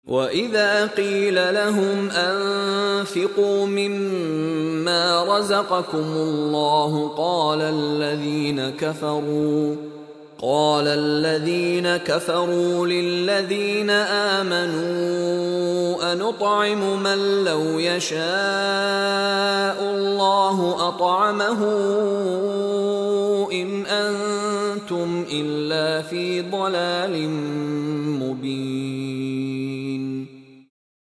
وَإِذَا قِيلَ لَهُمْ أَنفِقُوا مِمَّا رَزَقَكُمُ اللَّهُ قَالَ الَّذِينَ كَفَرُوا لِلَّذِينَ آمَنُوا أَنُطْعِمُ مَن لَّوْ يَشَاءُ اللَّهُ أَطْعَمَهُ إِنْ أَنتُمْ إِلَّا فِي ضَلَالٍ مُّبِينٍ.